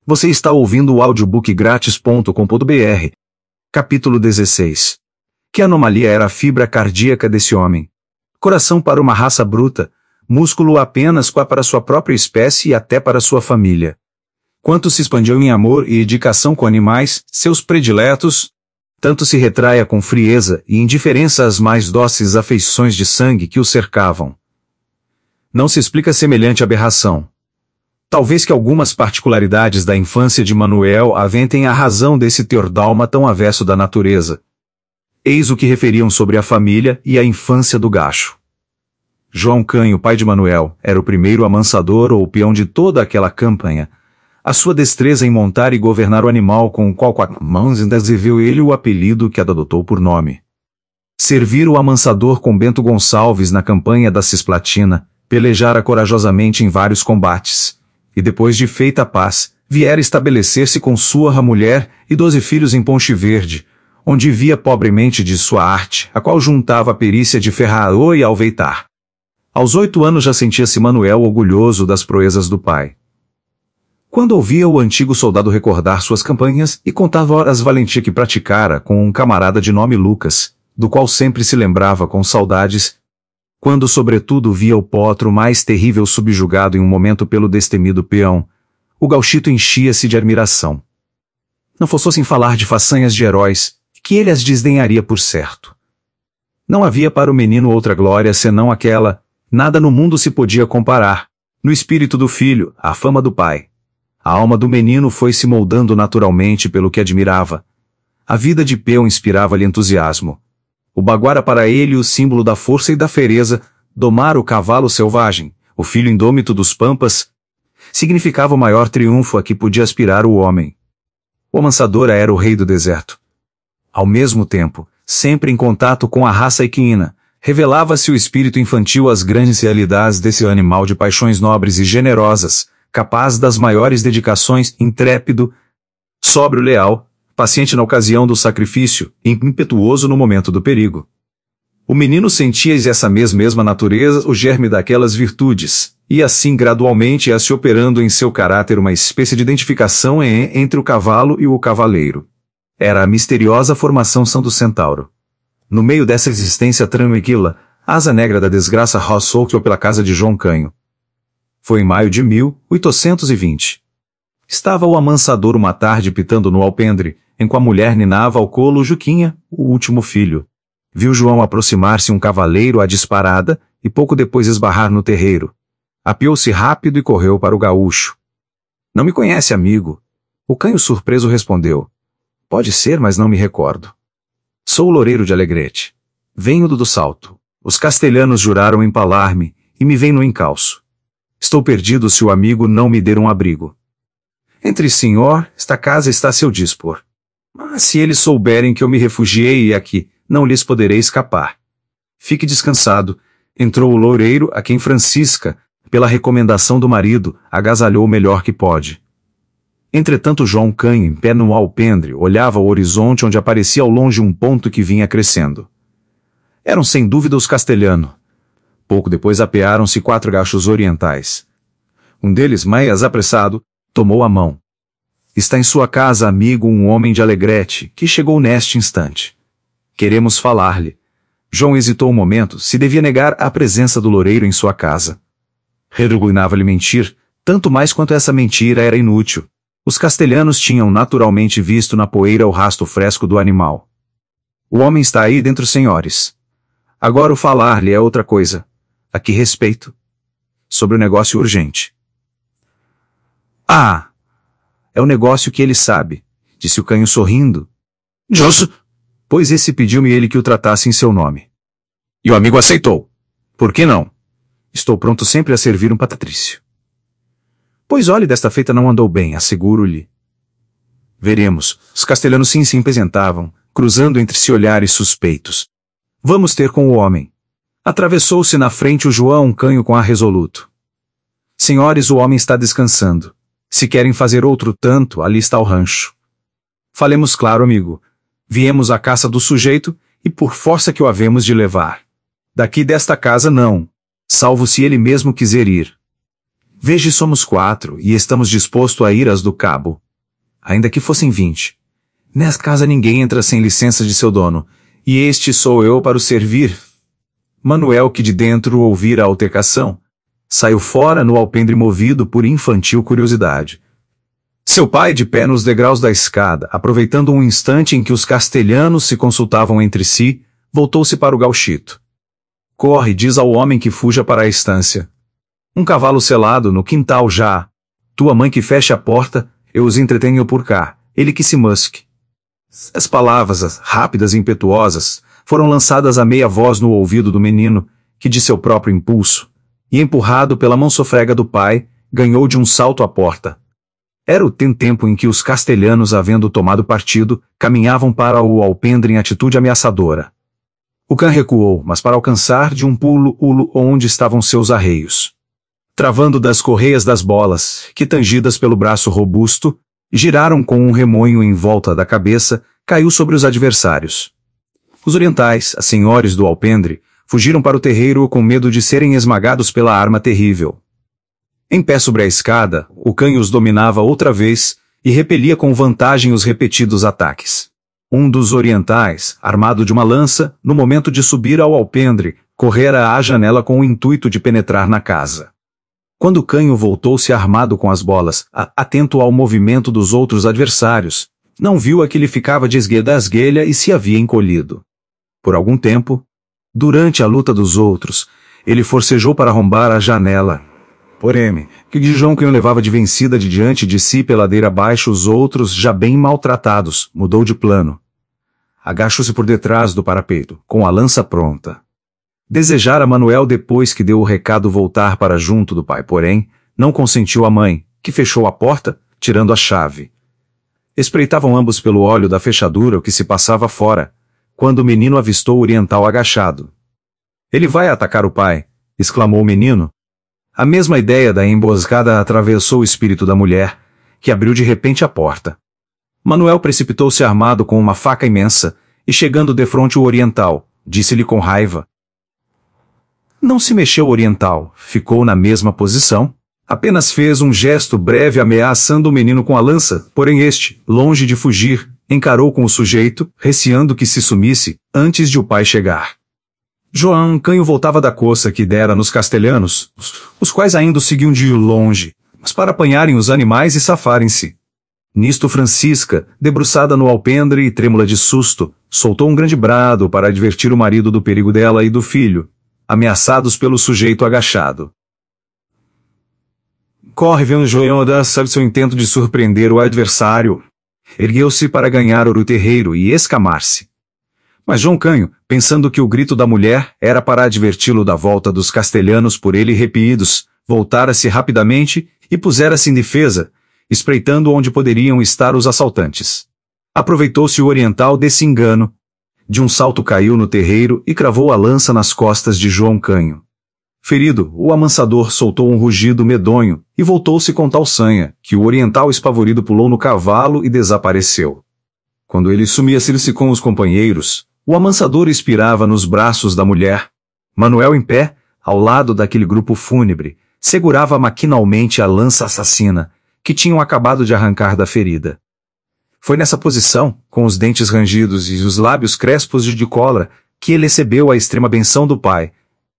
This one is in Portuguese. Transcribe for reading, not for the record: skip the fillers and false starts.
Você está ouvindo o audiobookgratis.com.br. Capítulo 16. Que anomalia era a fibra cardíaca desse homem? Coração para uma raça bruta, músculo apenas para sua própria espécie e até para sua família. Quanto se expandiu em amor e dedicação com animais, seus prediletos, tanto se retraia com frieza e indiferença às mais dóceis afeições de sangue que o cercavam. Não se explica semelhante aberração. Talvez que algumas particularidades da infância de Manuel aventem a razão desse teor d'alma tão avesso da natureza. Eis o que referiam sobre a família e a infância do gacho. João Canho, pai de Manuel, era o primeiro amansador ou peão de toda aquela campanha. A sua destreza em montar e governar o animal com o qual mãos desenvolveu ele o apelido que adotou por nome. Servir o amansador com Bento Gonçalves na campanha da Cisplatina, pelejara corajosamente em vários combates, e depois de feita a paz, viera estabelecer-se com sua mulher e 12 filhos em Ponte Verde, onde via pobremente de sua arte, a qual juntava a perícia de ferrador e alveitar. Aos 8 anos já sentia-se Manuel orgulhoso das proezas do pai. Quando ouvia o antigo soldado recordar suas campanhas e contava as valentia que praticara com um camarada de nome Lucas, do qual sempre se lembrava com saudades, quando sobretudo via o potro mais terrível subjugado em um momento pelo destemido peão, o gauchito enchia-se de admiração. Não fossem falar de façanhas de heróis, que ele as desdenharia por certo. Não havia para o menino outra glória senão aquela, nada no mundo se podia comparar, no espírito do filho, à fama do pai. A alma do menino foi se moldando naturalmente pelo que admirava. A vida de peão inspirava-lhe entusiasmo. O baguara para ele o símbolo da força e da fereza, domar o cavalo selvagem, o filho indômito dos pampas, significava o maior triunfo a que podia aspirar o homem. O amansador era o rei do deserto. Ao mesmo tempo, sempre em contato com a raça equina, revelava-se o espírito infantil às grandes realidades desse animal de paixões nobres e generosas, capaz das maiores dedicações, intrépido, sóbrio, leal, paciente na ocasião do sacrifício, impetuoso no momento do perigo. O menino sentia essa mesma natureza o germe daquelas virtudes, e assim gradualmente ia se operando em seu caráter uma espécie de identificação entre o cavalo e o cavaleiro. Era a misteriosa formação São do Centauro. No meio dessa existência tranquila, a asa negra da desgraça roçou pela casa de João Canho. Foi em maio de 1820. Estava o amansador uma tarde pitando no alpendre, enquanto a mulher ninava ao colo Juquinha, o último filho. Viu João aproximar-se um cavaleiro à disparada, e pouco depois esbarrar no terreiro. Apeou-se rápido e correu para o gaúcho. Não me conhece, amigo? O Canho surpreso respondeu. Pode ser, mas não me recordo. Sou o loureiro de Alegrete. Venho do Salto. Os castelhanos juraram empalar-me, e me vem no encalço. Estou perdido se o amigo não me der um abrigo. Entre senhor, esta casa está a seu dispor. Mas se eles souberem que eu me refugiei aqui, não lhes poderei escapar. Fique descansado. Entrou o loureiro, a quem Francisca, pela recomendação do marido, agasalhou o melhor que pode. Entretanto João Canho, em pé no alpendre, olhava o horizonte onde aparecia ao longe um ponto que vinha crescendo. Eram sem dúvida os castelhanos. Pouco depois apearam-se 4 gachos orientais. Um deles, mais apressado, tomou a mão. Está em sua casa, amigo, um homem de Alegrete, que chegou neste instante. Queremos falar-lhe. João hesitou um momento se devia negar a presença do loureiro em sua casa. Repugnava-lhe mentir, tanto mais quanto essa mentira era inútil. Os castelhanos tinham naturalmente visto na poeira o rastro fresco do animal. O homem está aí dentro, senhores. Agora o falar-lhe é outra coisa. A que respeito? Sobre o negócio urgente. Ah! É o negócio que ele sabe, disse o Canho sorrindo. Justo! Pois esse pediu-me ele que o tratasse em seu nome. E o amigo aceitou. Por que não? Estou pronto sempre a servir um patrício. Pois olhe, desta feita não andou bem, asseguro-lhe. Veremos. Os castelhanos sim se empezavam, cruzando entre si olhares suspeitos. Vamos ter com o homem. Atravessou-se na frente o João Canho com ar resoluto. Senhores, o homem está descansando. Se querem fazer outro tanto, ali está o rancho. Falemos claro, amigo. Viemos à caça do sujeito, e por força que o havemos de levar. Daqui desta casa não, salvo se ele mesmo quiser ir. Veja, somos 4, e estamos dispostos a ir às do cabo. Ainda que fossem 20. Nessa casa ninguém entra sem licença de seu dono, e este sou eu para o servir. Manuel, que de dentro ouvira a altercação, saiu fora no alpendre movido por infantil curiosidade. Seu pai, de pé nos degraus da escada, aproveitando um instante em que os castelhanos se consultavam entre si, voltou-se para o gauchito. Corre, diz ao homem que fuja para a estância. Um cavalo selado no quintal já. Tua mãe que feche a porta, eu os entretenho por cá, ele que se musque. As palavras, rápidas e impetuosas, foram lançadas a meia voz no ouvido do menino, que de seu próprio impulso, e empurrado pela mão sofrega do pai, ganhou de um salto a porta. Era o tempo em que os castelhanos, havendo tomado partido, caminhavam para o alpendre em atitude ameaçadora. O cão recuou, mas para alcançar de um pulo onde estavam seus arreios. Travando das correias das bolas, que tangidas pelo braço robusto, giraram com um remoinho em volta da cabeça, caiu sobre os adversários. Os orientais, as senhores do alpendre, fugiram para o terreiro com medo de serem esmagados pela arma terrível. Em pé sobre a escada, o cão os dominava outra vez e repelia com vantagem os repetidos ataques. Um dos orientais, armado de uma lança, no momento de subir ao alpendre, correra à janela com o intuito de penetrar na casa. Quando o canho voltou-se armado com as bolas, atento ao movimento dos outros adversários, não viu a que lhe ficava de esguelha a esguelha e se havia encolhido. Por algum tempo, durante a luta dos outros, ele forcejou para arrombar a janela. Porém, que João Canho levava de vencida de diante de si peladeira abaixo os outros, já bem maltratados, mudou de plano. Agachou-se por detrás do parapeito, com a lança pronta. Desejara Manuel, depois que deu o recado, voltar para junto do pai, porém, não consentiu a mãe, que fechou a porta, tirando a chave. Espreitavam ambos pelo olho da fechadura o que se passava fora, quando o menino avistou o oriental agachado. Ele vai atacar o pai, exclamou o menino. A mesma ideia da emboscada atravessou o espírito da mulher, que abriu de repente a porta. Manuel precipitou-se armado com uma faca imensa, e chegando defronte o oriental, disse-lhe com raiva. Não se mexeu o oriental, ficou na mesma posição, apenas fez um gesto breve ameaçando o menino com a lança, porém este, longe de fugir, encarou com o sujeito, receando que se sumisse, antes de o pai chegar. João Canho voltava da coça que dera nos castelhanos, os quais ainda o seguiam de longe, mas para apanharem os animais e safarem-se. Nisto Francisca, debruçada no alpendre e trêmula de susto, soltou um grande brado para advertir o marido do perigo dela e do filho, ameaçados pelo sujeito agachado. Corre, vendo João sabe seu intento de surpreender o adversário. Ergueu-se para ganhar o terreiro e escamar-se. Mas João Canho, pensando que o grito da mulher era para adverti-lo da volta dos castelhanos por ele repidos, voltara-se rapidamente e pusera-se em defesa, espreitando onde poderiam estar os assaltantes. Aproveitou-se o oriental desse engano. De um salto caiu no terreiro e cravou a lança nas costas de João Canho. Ferido, o amansador soltou um rugido medonho e voltou-se com tal sanha, que o oriental espavorido pulou no cavalo e desapareceu. Quando ele sumia-se com os companheiros, o amansador expirava nos braços da mulher. Manuel, em pé, ao lado daquele grupo fúnebre, segurava maquinalmente a lança assassina, que tinham acabado de arrancar da ferida. Foi nessa posição, com os dentes rangidos e os lábios crespos de cólera, que ele recebeu a extrema benção do pai,